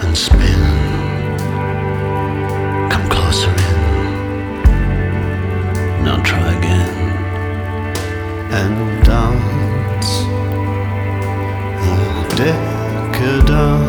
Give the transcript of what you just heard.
and spin. Come closer in. Now try again and dance the decadence.